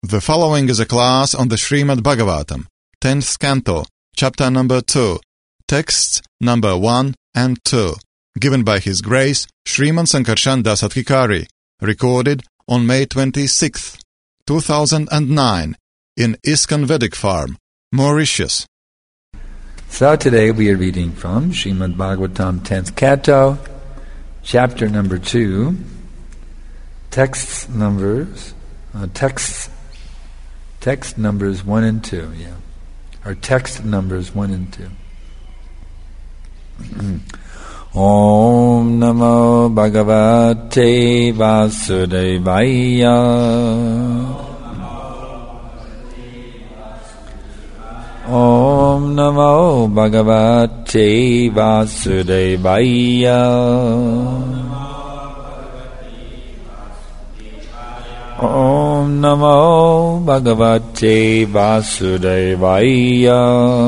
The following is a class on the Srimad Bhagavatam, 10th Canto, chapter number 2, texts number 1 and 2, given by His Grace Sriman Sankarshan Das Adhikari, recorded on May 26th, 2009, in ISKCON Vedic Farm, Mauritius. So today we are reading from Srimad Bhagavatam 10th Canto, chapter number 2, text numbers 1 and 2, or text numbers 1 and 2. Om Namo Bhagavate Vasudevaya. Om Namo Bhagavate Vasudevaya. Om Namo Bhagavate Vasudevaya.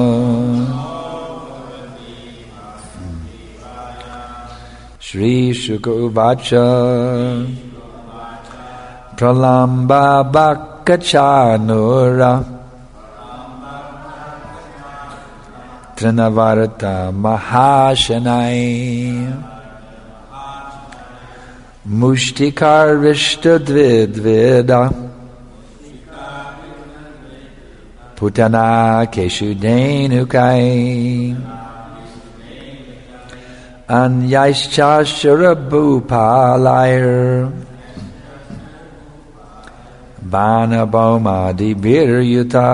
Shri Shuka Uvacha Pralamba Bhakkachanura Trinavarta Mahashanai Mushtikar Rishtadvidvida Putana Keshudenukai Anyaishchashurabhupalayar Vanabhaumadi Biryuta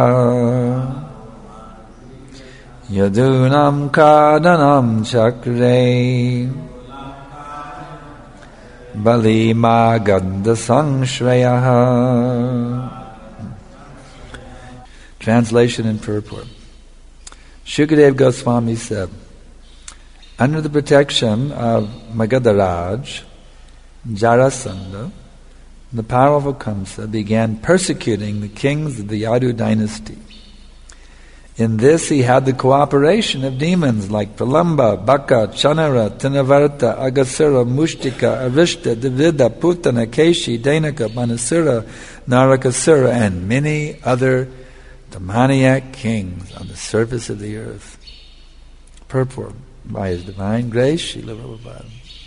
Yadunam Kadanam Chakre Balima Gandha Sangshraya. Translation and purport. Shukadeva Goswami said, under the protection of Magadharaj, Jarasandha, the powerful Kamsa began persecuting the kings of the Yadu dynasty. In this he had the cooperation of demons like Pralamba, Baka, Chanara, Tinavarta, Agasura, Mushtika, Arishta, Divida, Putana, Keshi, Denaka, Manasura, Narakasura, and many other demoniac kings on the surface of the earth. Purport by His Divine Grace, Srila Prabhupada.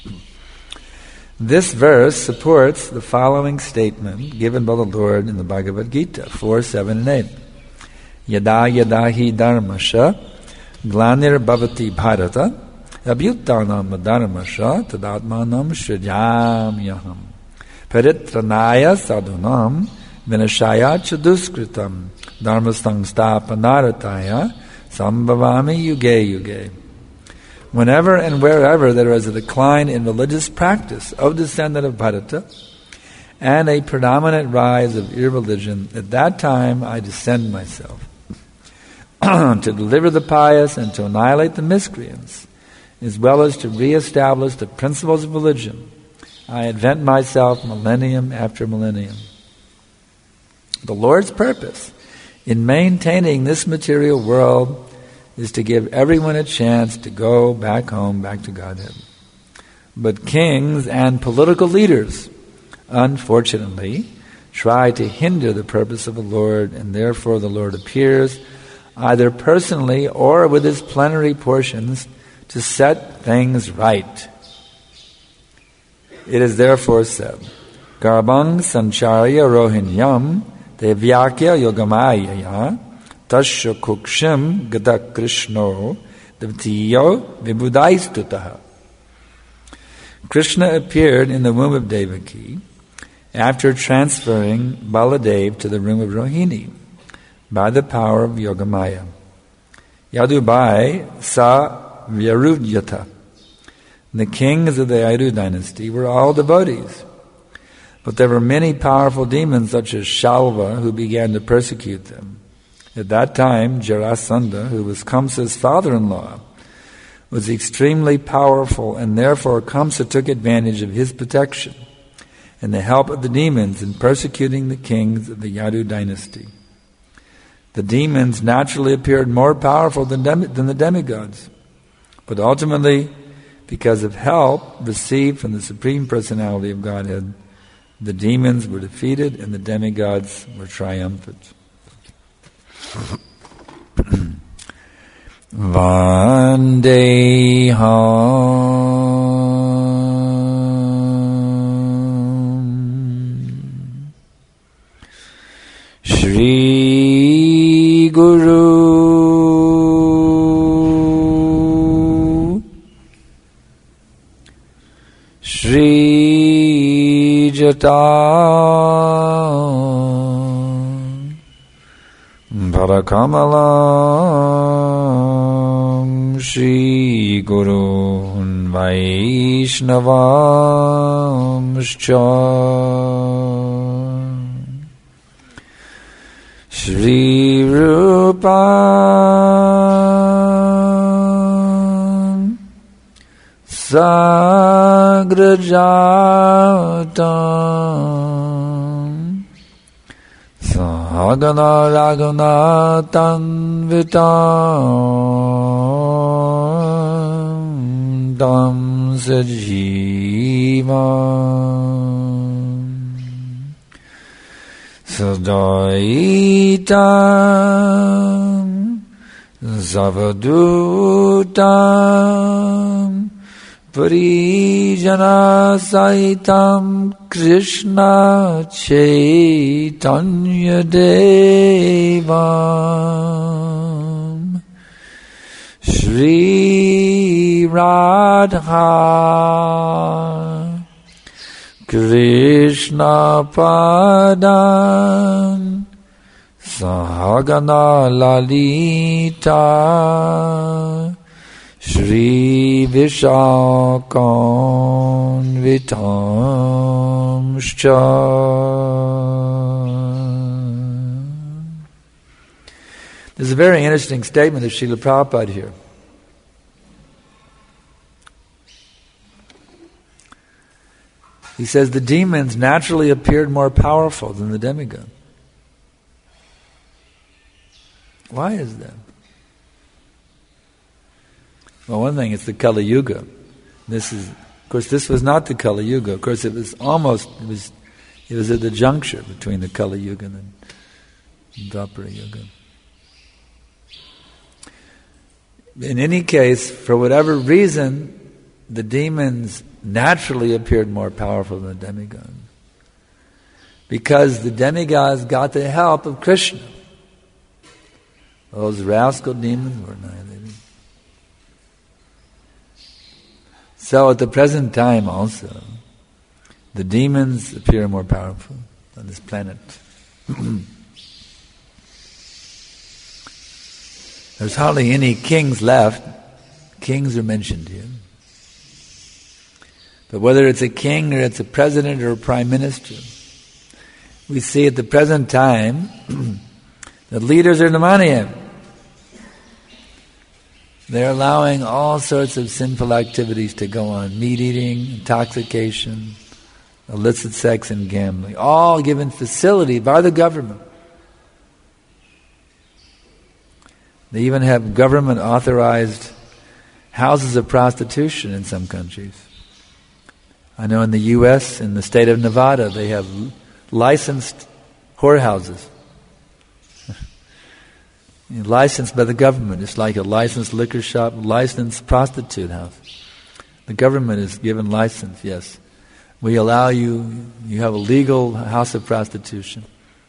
This verse supports the following statement given by the Lord in the Bhagavad Gita 4, 7, and 8. Yada yada hi dharmasha glanir bhavati bharata abhyuttanam dharmasha tadatmanam shrajamyaham paritranaya sadhunam vinashaya chaduskritam dharmastang stapanarataya sambhavami yuge yuge. Whenever and wherever there is a decline in religious practice of descendant of Bharata and a predominant rise of irreligion, at that time I descend myself to deliver the pious and to annihilate the miscreants, as well as to re-establish the principles of religion. I advent myself millennium after millennium. The Lord's purpose in maintaining this material world is to give everyone a chance to go back home, back to Godhead. But kings and political leaders, unfortunately, try to hinder the purpose of the Lord, and therefore the Lord appears either personally or with His plenary portions to set things right. It is therefore said, Garbang Sancharya Rohinyam Devyakya Yogamaya Tasya Kukshim Gada Krishno Devtiyo Vibhudaistutaha. Krishna appeared in the womb of Devaki after transferring Baladev to the womb of Rohini by the power of Yogamaya. Yadubai sa Vyarudhyata. The kings of the Yadu dynasty were all devotees, but there were many powerful demons such as Shalva who began to persecute them. At that time, Jarasandha, who was Kamsa's father-in-law, was extremely powerful, and therefore Kamsa took advantage of his protection and the help of the demons in persecuting the kings of the Yadu dynasty. The demons naturally appeared more powerful than the demigods, but ultimately, because of help received from the Supreme Personality of Godhead, the demons were defeated and the demigods were triumphant. Vandeham Shri Guru Shri Jata Bharakamalam Shri Gurun Vaishnavamscha Shri Rupam Sagrajatam Sahagana Raghunatan Vitam Dam Sajivam Sadaitam Zavadutam Parijana Saitam Krishna Chaitanya Devam Shri Radha Krishna Padam Sahagana Lalita Shri Vishakam Vitamscha. There's a very interesting statement of Srila Prabhupada here. He says the demons naturally appeared more powerful than the demigod. Why is that? Well, one thing, it's the Kali Yuga. This was not the Kali Yuga. Of course, it was at the juncture between the Kali Yuga and Dwapara Yuga. In any case, for whatever reason, the demons naturally appeared more powerful than the demigods. Because the demigods got the help of Krishna. Those rascal demons were annihilated. So at the present time also, the demons appear more powerful on this planet. There's hardly any kings left. Kings are mentioned here. But whether it's a king or it's a president or a prime minister, we see at the present time that leaders are demoniac. They're allowing all sorts of sinful activities to go on. Meat eating, intoxication, illicit sex and gambling. All given facility by the government. They even have government authorized houses of prostitution in some countries. I know in the U.S., in the state of Nevada, they have licensed whorehouses. Licensed by the government. It's like a licensed liquor shop, licensed prostitute house. The government is given license, yes. We allow you have a legal house of prostitution.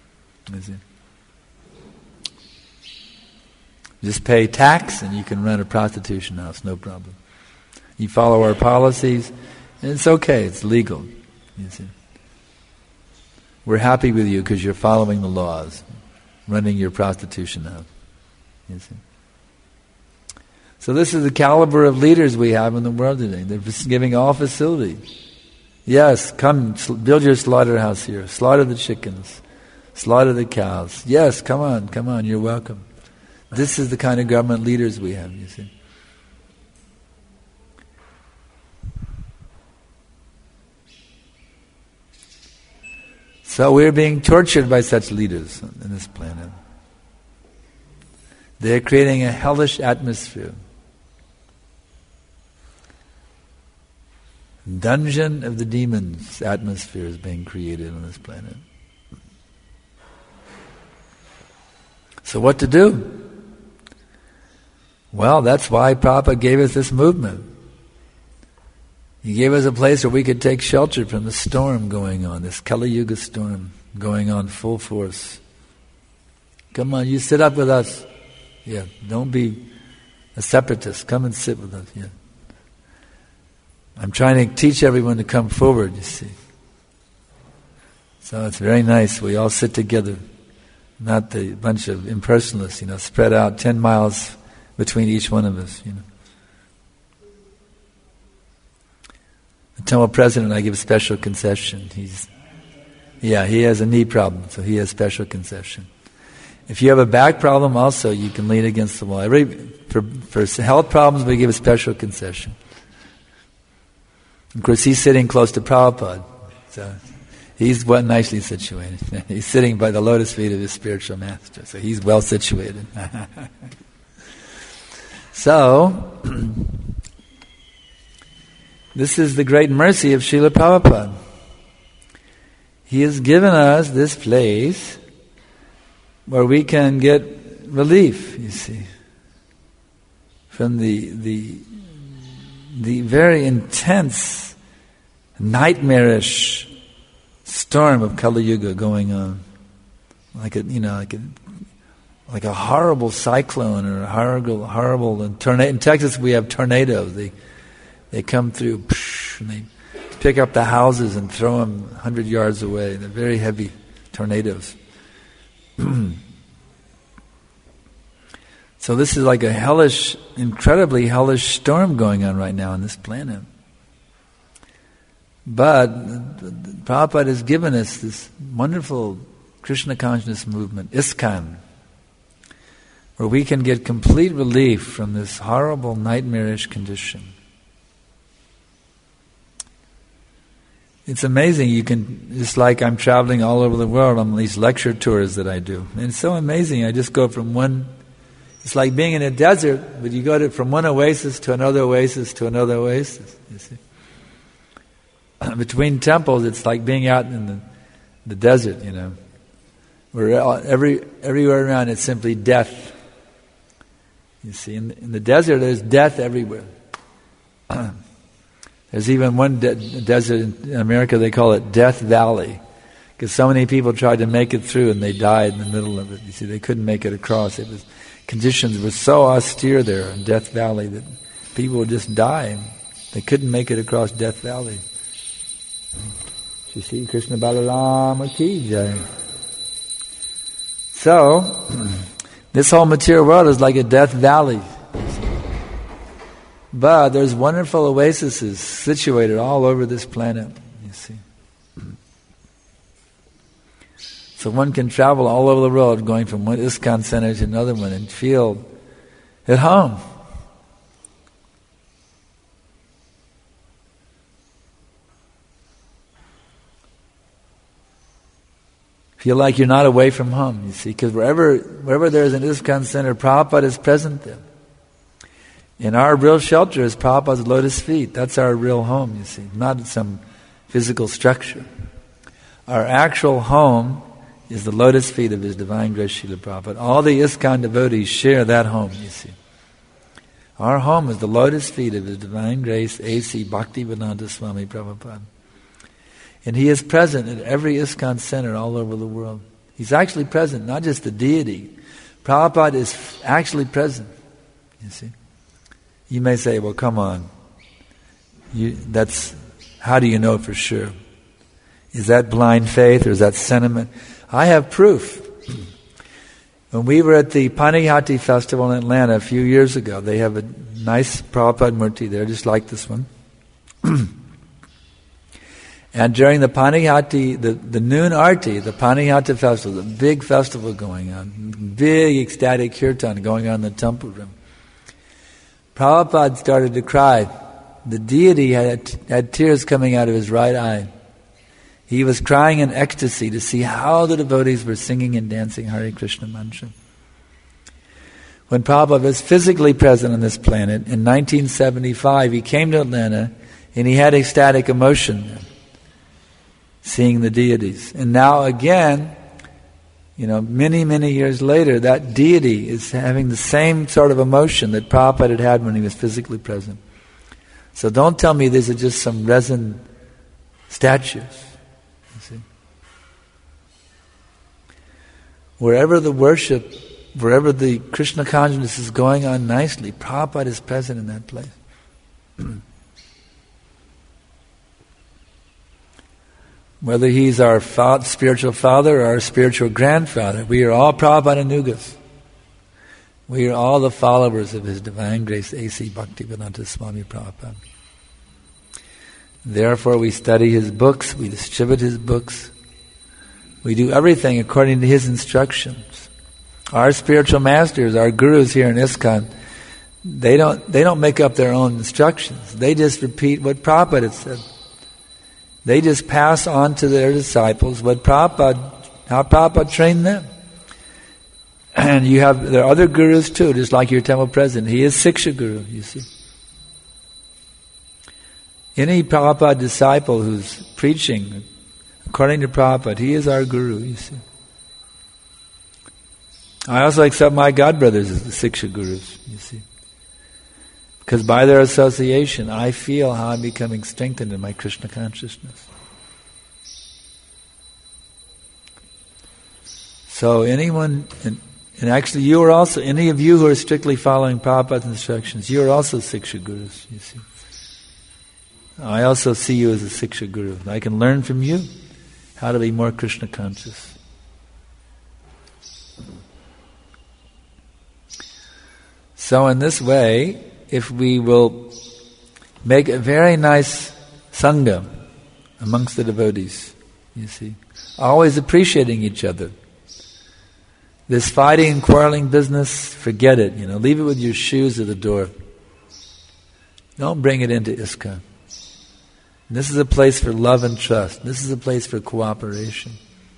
Just pay tax and you can run a prostitution house, no problem. You follow our policies, and it's okay, it's legal. You see. We're happy with you because you're following the laws, running your prostitution house. You see. So this is the caliber of leaders we have in the world today. They're giving all facilities. Yes, come, build your slaughterhouse here. Slaughter the chickens. Slaughter the cows. Yes, come on, you're welcome. This is the kind of government leaders we have, you see. So we're being tortured by such leaders in this planet. They're creating a hellish atmosphere. dungeon of the demons atmosphere is being created on this planet. So what to do? Well, that's why Prabhupada gave us this movement. He gave us a place where we could take shelter from the storm going on, this Kali Yuga storm going on full force. Come on, you sit up with us. Yeah, don't be a separatist. Come and sit with us. Yeah. I'm trying to teach everyone to come forward, you see. So it's very nice. We all sit together, not the bunch of impersonalists, spread out 10 miles between each one of us, The temple president, I give a special concession. He has a knee problem, so he has special concession. If you have a back problem also, you can lean against the wall. For health problems, we give a special concession. Of course, he's sitting close to Prabhupada, so he's nicely situated. He's sitting by the lotus feet of his spiritual master, so he's well situated. So, this is the great mercy of Srila Prabhupada. He has given us this place where we can get relief, you see, from the very intense, nightmarish storm of Kali Yuga going on, like a horrible cyclone or a horrible tornado. In Texas, we have tornadoes. They come through and they pick up the houses and throw them 100 yards away. They're very heavy tornadoes. So this is like a hellish, incredibly hellish storm going on right now on this planet. But Prabhupada has given us this wonderful Krishna consciousness movement, ISKCON, where we can get complete relief from this horrible, nightmarish condition. It's amazing. It's like I'm traveling all over the world on these lecture tours that I do. And it's so amazing. I just go from it's like being in a desert, but you go from one oasis to another oasis to another oasis, you see. Between temples, it's like being out in the desert, where everywhere around it's simply death. You see, in the desert there's death everywhere. There's even one desert in America, they call it Death Valley, because so many people tried to make it through and they died in the middle of it. You see, they couldn't make it across. Conditions were so austere there in Death Valley that people would just die. They couldn't make it across Death Valley. You see, Krishna Balarama ki jai. So, this whole material world is like a Death Valley. But there's wonderful oases situated all over this planet, you see. So one can travel all over the world, going from one ISKCON center to another one, and feel at home. Feel like you're not away from home, you see, because wherever there's an ISKCON center, Prabhupada is present there. And our real shelter is Prabhupada's lotus feet. That's our real home, you see, not some physical structure. Our actual home is the lotus feet of His Divine Grace Srila Prabhupada. All the ISKCON devotees share that home, you see. Our home is the lotus feet of His Divine Grace A.C. Bhaktivedanta Swami Prabhupada. And He is present at every ISKCON center all over the world. He's actually present, not just the deity. Prabhupada is actually present, you see. You may say, well, come on. How do you know for sure? Is that blind faith or is that sentiment? I have proof. When we were at the Panihati Festival in Atlanta a few years ago, they have a nice Prabhupada Murti there, just like this one. And during the Panihati, the noon arti, the Panihati Festival, the big festival going on, big ecstatic kirtan going on in the temple room, Prabhupada started to cry. The deity had tears coming out of his right eye. He was crying in ecstasy to see how the devotees were singing and dancing Hare Krishna mantra. When Prabhupada was physically present on this planet, in 1975, he came to Atlanta. And he had ecstatic emotion seeing the deities. And now again, many, many years later, that deity is having the same sort of emotion that Prabhupada had when he was physically present. So don't tell me these are just some resin statues. You see? Wherever the worship, wherever the Krishna consciousness is going on nicely, Prabhupada is present in that place. Whether he's our spiritual father or our spiritual grandfather, we are all Prabhupada Anugas. We are all the followers of His Divine Grace, A.C. Bhaktivedanta Swami Prabhupada. Therefore we study his books, we distribute his books, we do everything according to his instructions. Our spiritual masters, our gurus here in ISKCON, they don't make up their own instructions. They just repeat what Prabhupada had said. They just pass on to their disciples how Prabhupada trained them. And there are other gurus too, just like your temple president. He is Siksha Guru, you see. Any Prabhupada disciple who's preaching according to Prabhupada, he is our guru, you see. I also accept my godbrothers as the Siksha Gurus, you see. Because by their association, I feel how I'm becoming strengthened in my Krishna consciousness. So anyone, and actually you are also, any of you who are strictly following Prabhupada's instructions, you are also Siksha Gurus, you see. I also see you as a Siksha Guru. I can learn from you how to be more Krishna conscious. So in this way, if we will make a very nice sangha amongst the devotees, you see, always appreciating each other. This fighting and quarreling business, forget it, leave it with your shoes at the door. Don't bring it into ISKCON. This is a place for love and trust. This is a place for cooperation.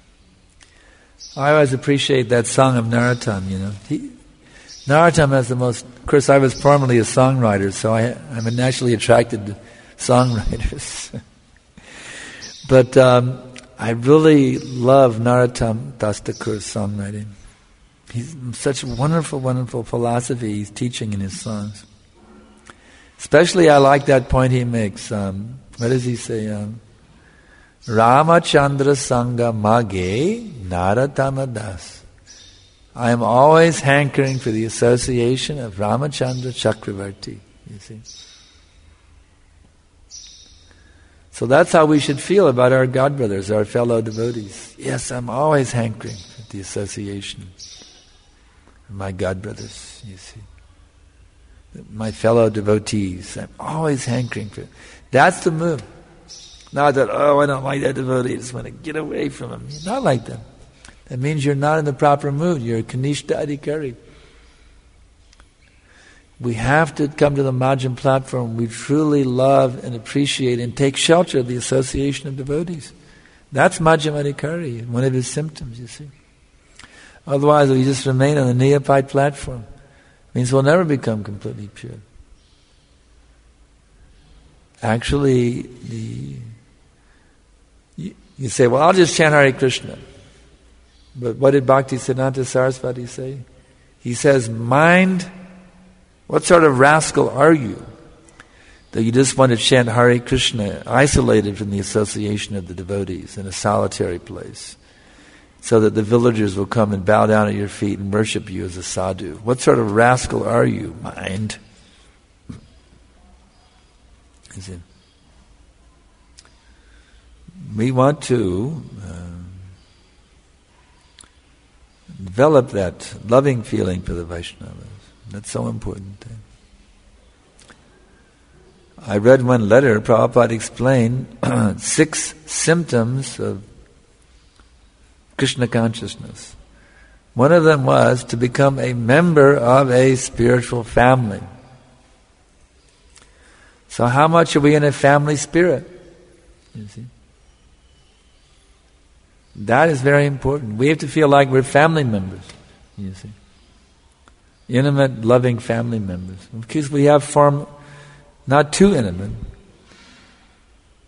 I always appreciate that song of Narottam, Narottam has the most... Of course, I was formerly a songwriter, so I'm naturally attracted to songwriters. But I really love Narottam Das Thakur's songwriting. He's such wonderful, wonderful philosophy he's teaching in his songs. Especially I like that point he makes. What does he say? Ramachandra Sangha Mage Narottama Das. I am always hankering for the association of Ramachandra Chakravarti, you see. So that's how we should feel about our godbrothers, our fellow devotees. Yes, I'm always hankering for the association of my godbrothers, you see. My fellow devotees, I'm always hankering for it. That's the move. Not that, I don't like that devotee, I just want to get away from him. Not like that. That means you're not in the proper mood. You're a Kanishta Adhikari. We have to come to the Majjhim platform. We truly love and appreciate and take shelter of the association of devotees. That's Majjhim Adhikari, one of his symptoms, you see. Otherwise, we just remain on the neophyte platform. It means we'll never become completely pure. Actually, you say, well, I'll just chant Hare Krishna. But what did Bhaktisiddhanta Saraswati say? He says, mind, what sort of rascal are you that you just want to chant Hare Krishna isolated from the association of the devotees in a solitary place so that the villagers will come and bow down at your feet and worship you as a sadhu? What sort of rascal are you, mind? We want to develop that loving feeling for the Vaishnavas. That's so important. I read one letter, Prabhupada explained 6 symptoms of Krishna consciousness. One of them was to become a member of a spiritual family. So how much are we in a family spirit? You see? That is very important. We have to feel like we're family members, you see. Intimate, loving family members. Because we have formed, not too intimate,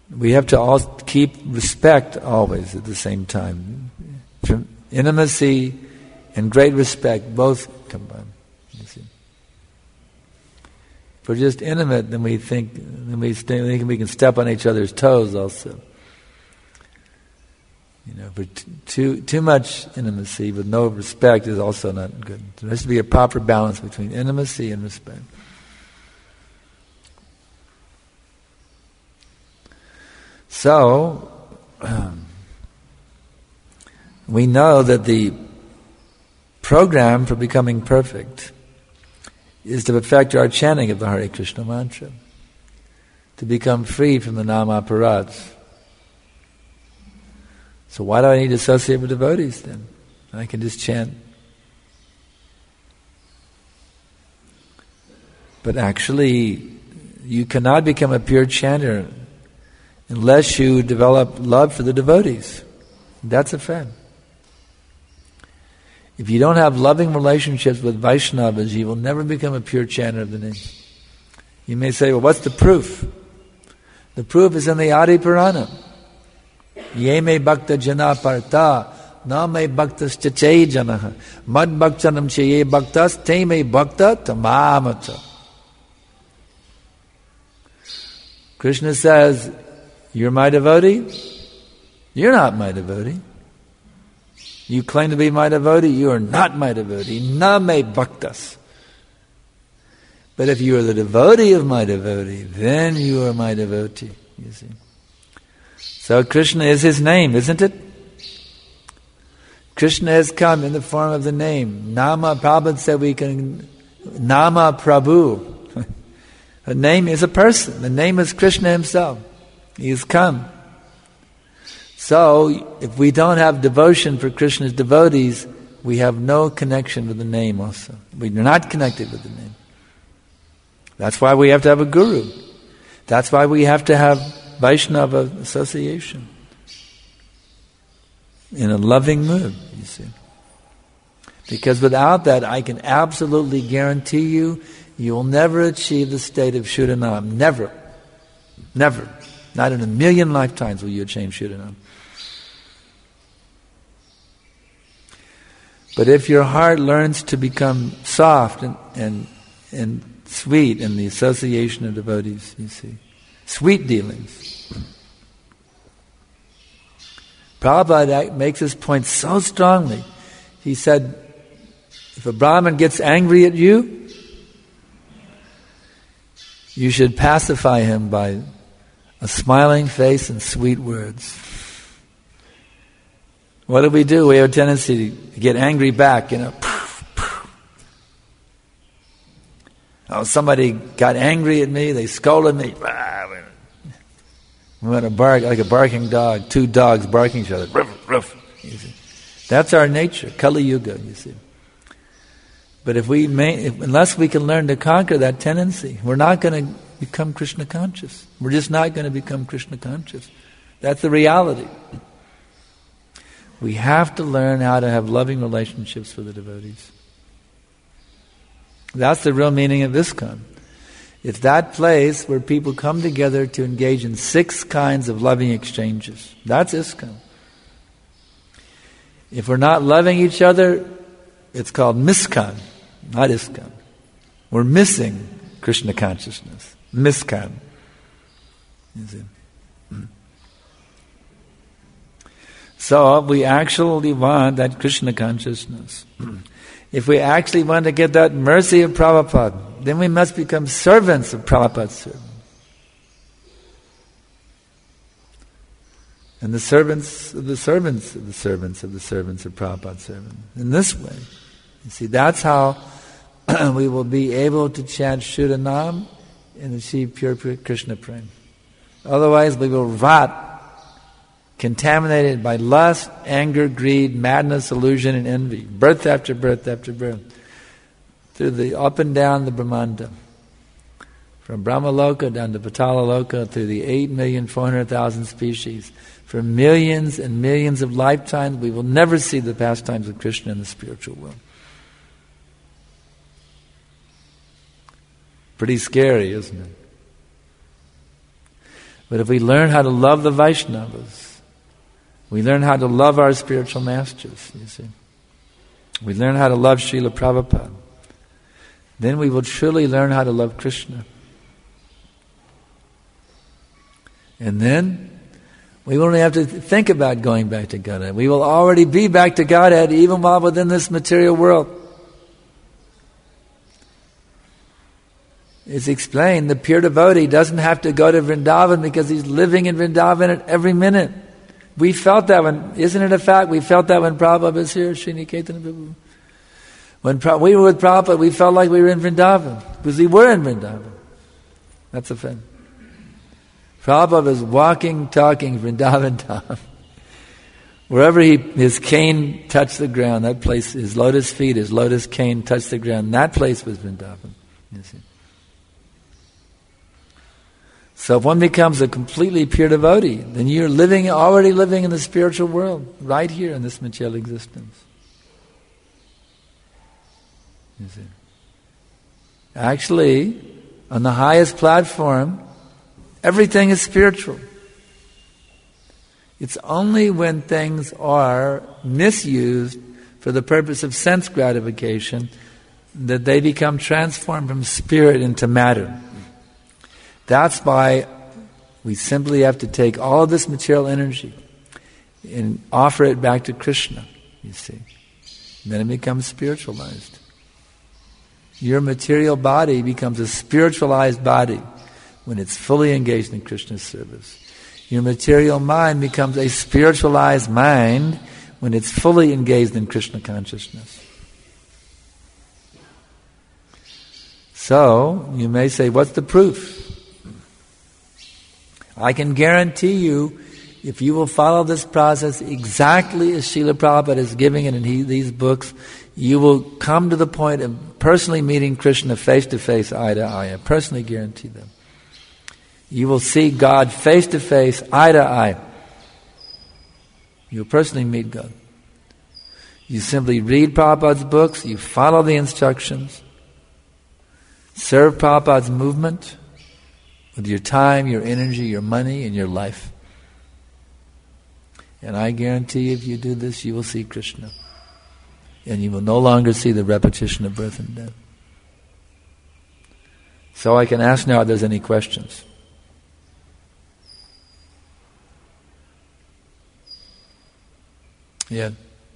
We have to all keep respect always at the same time. Intimacy and great respect both combined. You see. If we're just intimate, then we think we can step on each other's toes also. For too much intimacy with no respect is also not good. There has to be a proper balance between intimacy and respect. So, we know that the program for becoming perfect is to perfect our chanting of the Hare Krishna mantra, to become free from the nama-aparats. So why do I need to associate with devotees then? I can just chant. But actually, you cannot become a pure chanter unless you develop love for the devotees. That's a fact. If you don't have loving relationships with Vaishnavas, you will never become a pure chanter of the name. You may say, well, what's the proof? The proof is in the Adi Purana. Ye me bhakta jana parta, na me bhaktas chachay janaha, mad bhaktanam che ye bhaktas, te me bhakta tamamata. Krishna says, you're my devotee? You're not my devotee. You claim to be my devotee, you are not my devotee. Na me bhaktas. But if you are the devotee of my devotee, then you are my devotee, you see. So Krishna is his name, isn't it? Krishna has come in the form of the name. Nama, Prabhupada said we can... Nama Prabhu. The name is a person. The name is Krishna himself. He has come. So, if we don't have devotion for Krishna's devotees, we have no connection with the name also. We're not connected with the name. That's why we have to have a guru. That's why we have to have Vaishnava association. In a loving mood, you see. Because without that, I can absolutely guarantee you, you will never achieve the state of Shuddhanam. Never. Never. Not in a million lifetimes will you achieve Shuddhanam. But if your heart learns to become soft and sweet in the association of devotees, you see, sweet dealings. Prabhupada makes this point so strongly. He said, if a Brahmin gets angry at you, you should pacify him by a smiling face and sweet words. What do? We have a tendency to get angry back, Oh, somebody got angry at me, they scolded me. We want to bark like a barking dog, two dogs barking each other. Ruff, ruff. You see. That's our nature, Kali Yuga, you see. But unless we can learn to conquer that tendency, we're not going to become Krishna conscious. We're just not going to become Krishna conscious. That's the reality. We have to learn how to have loving relationships with the devotees. That's the real meaning of ISKCON. It's that place where people come together to engage in 6 kinds of loving exchanges. That's ISKCON. If we're not loving each other, it's called MISKON, not ISKCON. We're missing Krishna consciousness. MISKON. You see? So we actually want that Krishna consciousness. If we actually want to get that mercy of Prabhupada, then we must become servants of Prabhupada's servants. And the servants of the servants of the servants of the servants of Prabhupada's servants. In this way, you see, that's how we will be able to chant Shuddhanam and achieve pure Krishna prema. Otherwise we will rot, contaminated by lust, anger, greed, madness, illusion, and envy, birth after birth after birth, through the up and down the Brahmanda, from Brahmaloka down to Patalaloka, through the 8,400,000 species, for millions and millions of lifetimes. We will never see the pastimes of Krishna in the spiritual world. Pretty scary, isn't it? But if we learn how to love the Vaishnavas, we learn how to love our spiritual masters, you see. We learn how to love Srila Prabhupada. Then we will truly learn how to love Krishna. And then we won't have to think about going back to Godhead. We will already be back to Godhead even while within this material world. It's explained, the pure devotee doesn't have to go to Vrindavan because he's living in Vrindavan at every minute. We felt that isn't it a fact? We felt that when Prabhupada was here, Sriniketan. When we were with Prabhupada, we felt like we were in Vrindavan because we were in Vrindavan. That's a fact. Prabhupada was walking, talking Vrindavan Dham. Wherever his cane touched the ground, that place, his lotus feet, his lotus cane touched the ground, that place was Vrindavan. You see. So if one becomes a completely pure devotee, then you're already living in the spiritual world, right here in this material existence. You see. Actually, on the highest platform, everything is spiritual. It's only when things are misused for the purpose of sense gratification that they become transformed from spirit into matter. That's why we simply have to take all of this material energy and offer it back to Krishna, you see. And then it becomes spiritualized. Your material body becomes a spiritualized body when it's fully engaged in Krishna's service. Your material mind becomes a spiritualized mind when it's fully engaged in Krishna consciousness. So, you may say, what's the proof? I can guarantee you, if you will follow this process exactly as Srila Prabhupada is giving it in these books, you will come to the point of personally meeting Krishna face to face, eye to eye. I personally guarantee them. You will see God face to face, eye to eye. You will personally meet God. You simply read Prabhupada's books, you follow the instructions, serve Prabhupada's movement with your time, your energy, your money, and your life. And I guarantee you, if you do this, you will see Krishna. And you will no longer see the repetition of birth and death. So I can ask now if there's any questions. Yeah.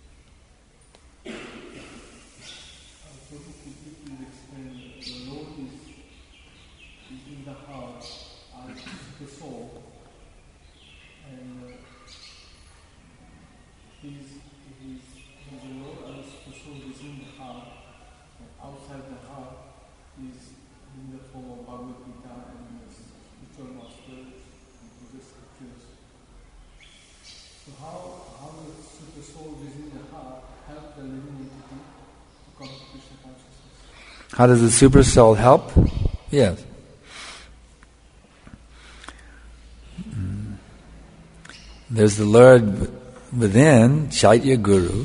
How does the super soul help? Yes. There's the Lord within, Chaitya Guru,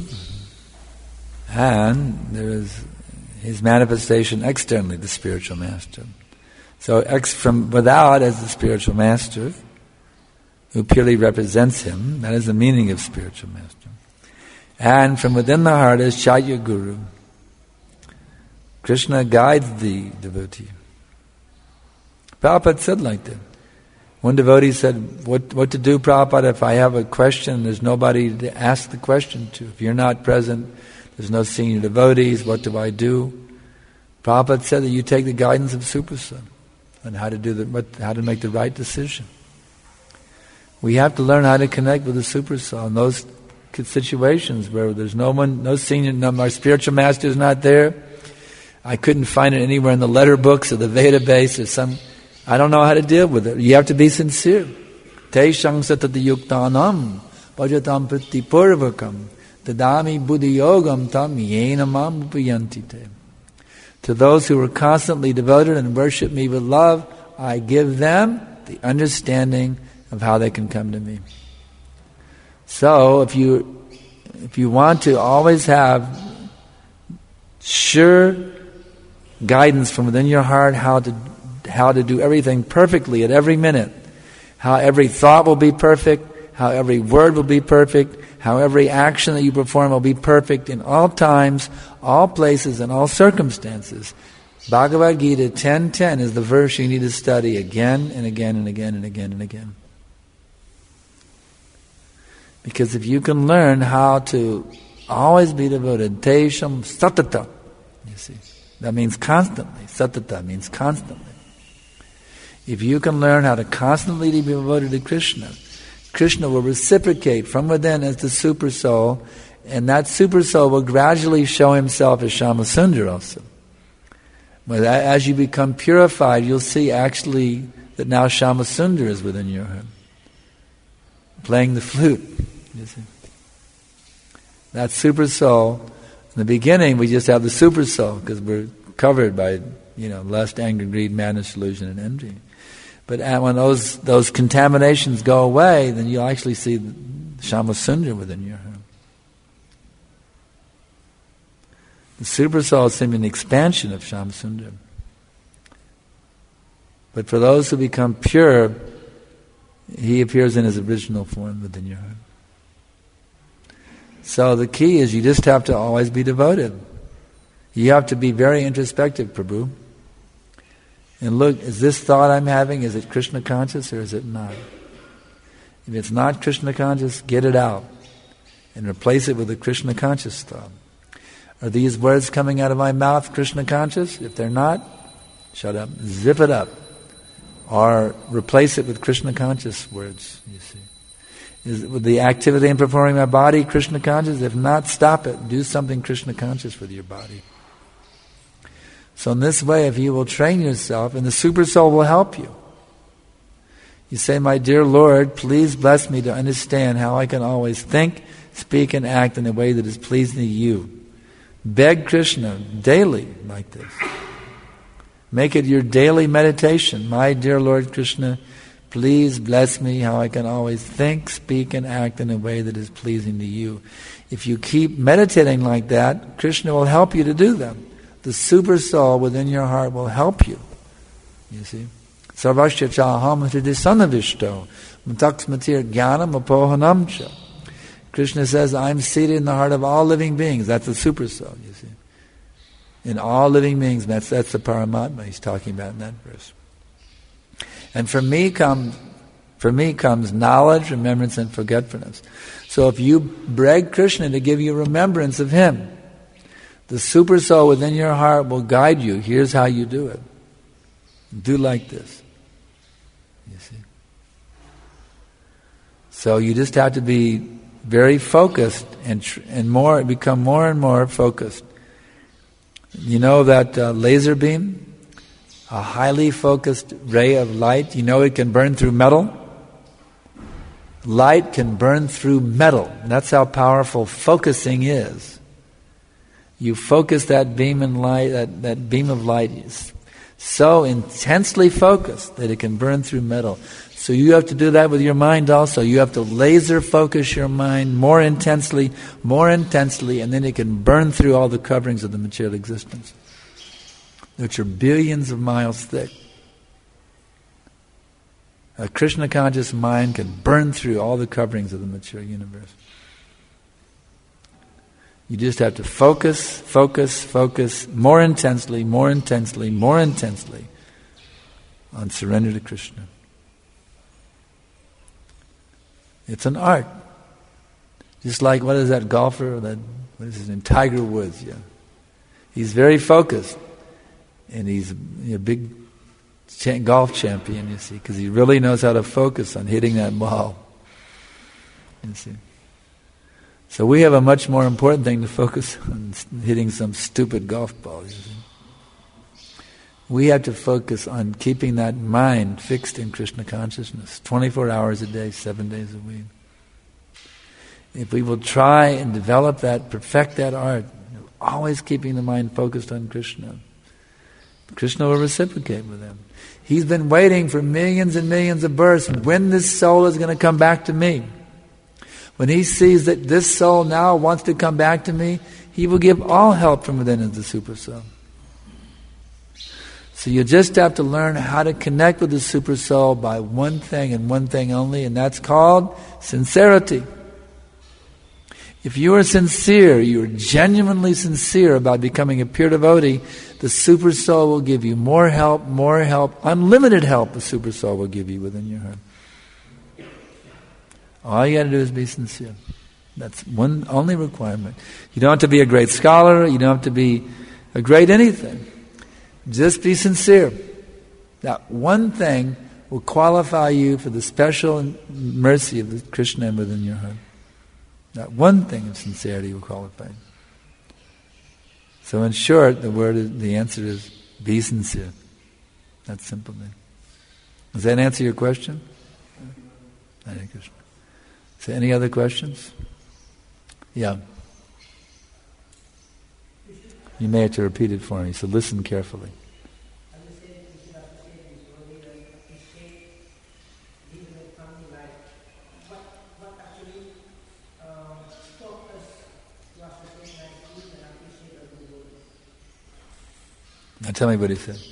and there is his manifestation externally, the spiritual master. So from without as the spiritual master, who purely represents him, that is the meaning of spiritual master. And from within the heart is Chaitya Guru. Krishna guides the devotee. Prabhupada said like that. One devotee said, what to do, Prabhupada, if I have a question, there's nobody to ask the question to. If you're not present, there's no senior devotees, what do I do? Prabhupada said that you take the guidance of Super Son on how to make the right decision. We have to learn how to connect with the Super Soul in those situations where there's no senior, our spiritual master is not there. I couldn't find it anywhere in the letter books or the Veda base or I don't know how to deal with it. You have to be sincere. Teshang satati yuktanam pajatam priti purvakam tadami buddhi yogam tam yena mam upayantite. To those who are constantly devoted and worship me with love, I give them the understanding of how they can come to me. So if you want to always have sure guidance from within your heart how to do everything perfectly at every minute, how every thought will be perfect, how every word will be perfect, how every action that you perform will be perfect in all times, all places, and all circumstances. Bhagavad Gita 10:10 is the verse you need to study again and again and again and again and again. Because if you can learn how to always be devoted, tesham satata, you see, that means constantly. Satata means constantly. If you can learn how to constantly be devoted to Krishna, Krishna will reciprocate from within as the super soul, and that super soul will gradually show himself as Shamasundar also. But as you become purified, you'll see actually that now Shamasundar is within your heart, playing the flute. You see, that super soul. In the beginning, we just have the super soul because we're covered by lust, anger, greed, madness, delusion, and envy. But when those contaminations go away, then you'll actually see Shamasundar within your heart. The super soul is simply an expansion of Shamasundar. But for those who become pure, he appears in his original form within your heart. So the key is you just have to always be devoted. You have to be very introspective, Prabhu. And look, is this thought I'm having, is it Krishna conscious or is it not? If it's not Krishna conscious, get it out and replace it with a Krishna conscious thought. Are these words coming out of my mouth Krishna conscious? If they're not, shut up, zip it up. Or replace it with Krishna conscious words, you see. Is the activity in performing my body Krishna conscious? If not, stop it. Do something Krishna conscious with your body. So in this way, if you will train yourself, and the super soul will help you. You say, my dear Lord, please bless me to understand how I can always think, speak, and act in a way that is pleasing to you. Beg Krishna daily like this. Make it your daily meditation. My dear Lord Krishna, please bless me how I can always think, speak, and act in a way that is pleasing to you. If you keep meditating like that, Krishna will help you to do that. The super soul within your heart will help you. You see? Sarvasya chaham hridisannavishto mataksmatir jnanam apohanam cha. Krishna says, I'm seated in the heart of all living beings. That's the super soul, you see. In all living beings, that's the Paramatma he's talking about in that verse. And for me comes knowledge, remembrance, and forgetfulness. So if you beg Krishna to give you remembrance of him, the super soul within your heart will guide you. Here's how you do it. Do like this. You see. So you just have to be very focused and become more and more focused. You know that laser beam, a highly focused ray of light. You know it can burn through metal. Light can burn through metal. That's how powerful focusing is. You focus that beam and light, that beam of light is so intensely focused that it can burn through metal. So you have to do that with your mind also. You have to laser focus your mind more intensely, and then it can burn through all the coverings of the material existence, which are billions of miles thick. A Krishna conscious mind can burn through all the coverings of the material universe. You just have to focus more intensely on surrender to Krishna. It's an art. Just like, what is that golfer, what is his name? Tiger Woods, yeah. He's very focused. And he's a big golf champion, you see, because he really knows how to focus on hitting that ball. You see. So we have a much more important thing to focus on, hitting some stupid golf ball. You see. We have to focus on keeping that mind fixed in Krishna consciousness, 24 hours a day, 7 days a week. If we will try and develop that, perfect that art, always keeping the mind focused on Krishna, Krishna will reciprocate with them. He's been waiting for millions and millions of births. When this soul is going to come back to me? When he sees that this soul now wants to come back to me, he will give all help from within as the super soul. So you just have to learn how to connect with the Super Soul by one thing and one thing only, and that's called sincerity. If you are sincere, you are genuinely sincere about becoming a pure devotee, the Super Soul will give you more help, unlimited help the Super Soul will give you within your heart. All you got to do is be sincere. That's one only requirement. You don't have to be a great scholar, you don't have to be a great anything. Just be sincere. That one thing will qualify you for the special mercy of the Krishna within your heart. That one thing of sincerity will qualify you. So in short, the answer is be sincere. That's simple thing. Does that answer your question? Hare Krishna. So any other questions? Yeah. You may have to repeat it for me, so listen carefully. Now tell me what he said.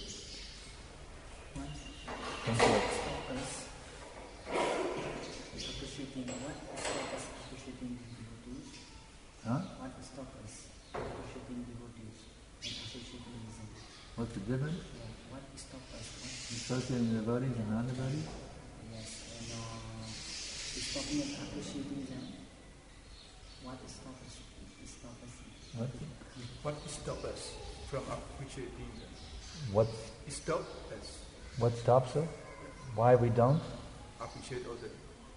What's the difference? What stops us? Associating devotees and non-devotees? Yes, and stopping us appreciating them. What stops us? What stops us from appreciating them? What Stop us What stops us? Why we don't? appreciate others.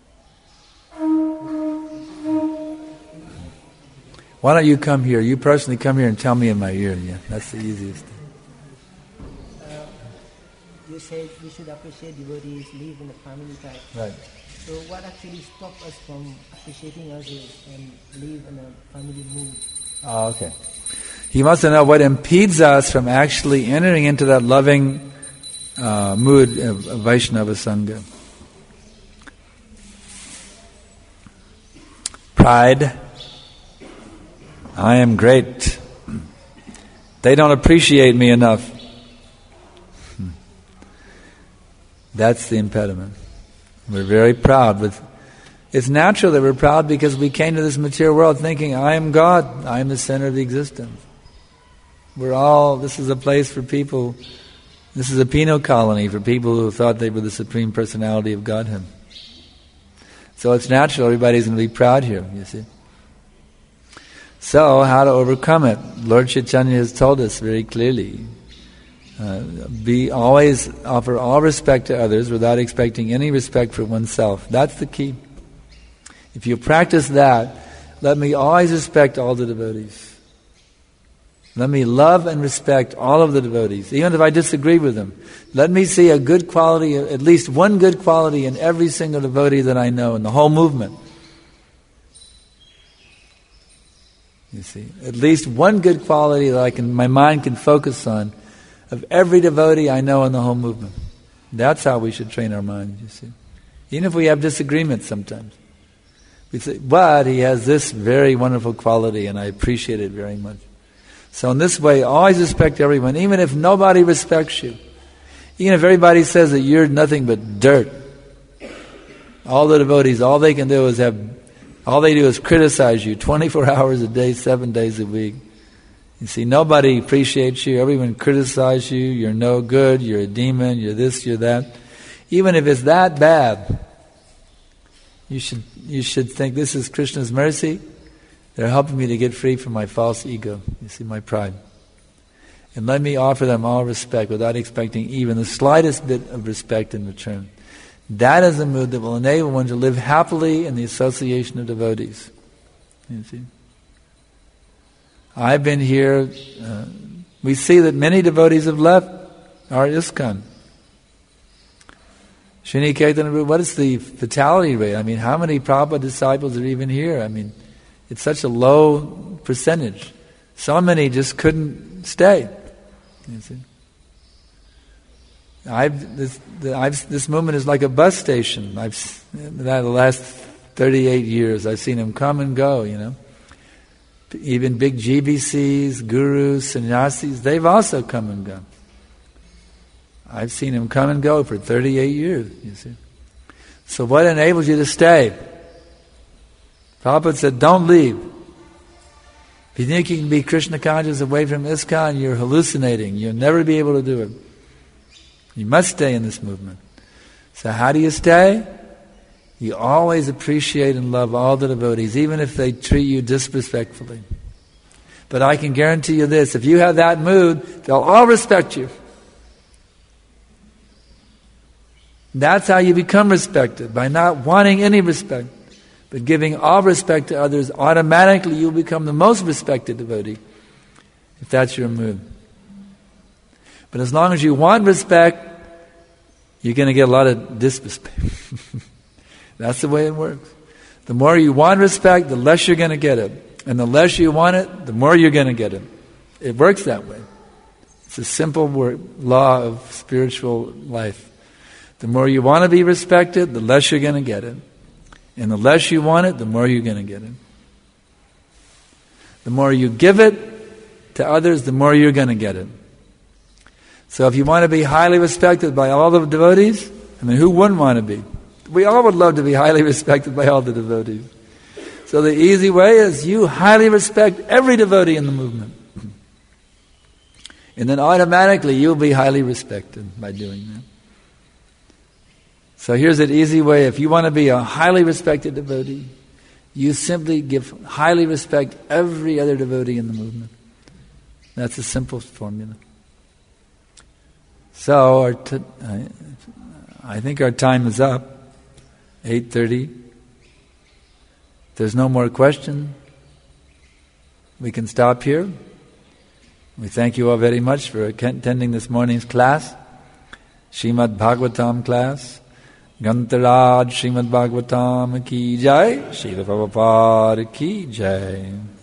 Why don't you come here? You personally come here and tell me in my ear. Yeah, that's the easiest thing. You said we should appreciate devotees, live in a family type. Right. So what actually stops us from appreciating others and live in a family mood? Oh, okay. He wants to know what impedes us from actually entering into that loving mood of Vaishnava Sangha. Pride. I am great. They don't appreciate me enough. That's the impediment. We're very proud. But it's natural that we're proud because we came to this material world thinking, I am God. I am the center of the existence. This is a place for people, this is a penal colony for people who thought they were the Supreme Personality of Godhead. So it's natural, everybody's going to be proud here, you see. So, how to overcome it? Lord Chaitanya has told us very clearly. Always offer all respect to others without expecting any respect for oneself. That's the key. If you practice that, let me always respect all the devotees. Let me love and respect all of the devotees, even if I disagree with them. Let me see a good quality, at least one good quality in every single devotee that I know in the whole movement. You see, at least one good quality that my mind can focus on of every devotee I know in the whole movement. That's how we should train our minds, you see. Even if we have disagreements sometimes. We say, but he has this very wonderful quality and I appreciate it very much. So in this way, always respect everyone, even if nobody respects you. Even if everybody says that you're nothing but dirt. All the devotees, all they do is criticize you 24 hours a day, 7 days a week. You see, nobody appreciates you, everyone criticizes you, you're no good, you're a demon, you're this, you're that. Even if it's that bad, you should think this is Krishna's mercy. They're helping me to get free from my false ego, you see, my pride. And let me offer them all respect without expecting even the slightest bit of respect in return. That is a mood that will enable one to live happily in the association of devotees. You see? I've been here, we see that many devotees have left our ISKCON. Sri Ketan, what is the fatality rate? I mean, how many Prabhupada disciples are even here? I mean, it's such a low percentage. So many just couldn't stay. You see? This movement is like a bus station. The last 38 years, I've seen them come and go, you know. Even big GBCs, gurus, sannyasis, they've also come and gone. I've seen him come and go for 38 years, you see. So what enables you to stay? Prabhupada said, don't leave. If you think you can be Krishna conscious away from ISKCON, you're hallucinating. You'll never be able to do it. You must stay in this movement. So how do you stay? You always appreciate and love all the devotees, even if they treat you disrespectfully. But I can guarantee you this, if you have that mood, they'll all respect you. That's how you become respected, by not wanting any respect, but giving all respect to others. Automatically you'll become the most respected devotee, if that's your mood. But as long as you want respect, you're going to get a lot of disrespect. That's the way it works. The more you want respect, the less you're going to get it. And the less you want it, the more you're going to get it. It works that way. It's a simple law of spiritual life. The more you want to be respected, the less you're going to get it. And the less you want it, the more you're going to get it. The more you give it to others, the more you're going to get it. So if you want to be highly respected by all the devotees, I mean, who wouldn't want to be? We all would love to be highly respected by all the devotees. So the easy way is you highly respect every devotee in the movement. And then automatically you'll be highly respected by doing that. So here's an easy way. If you want to be a highly respected devotee, you simply highly respect every other devotee in the movement. That's a simple formula. So I think our time is up. 8:30. If there's no more question, we can stop here. We thank you all very much for attending this morning's class, Srimad Bhagavatam class. Gantaraj Srimad Bhagavatam ki jai, Srila Prabhupada ki jai.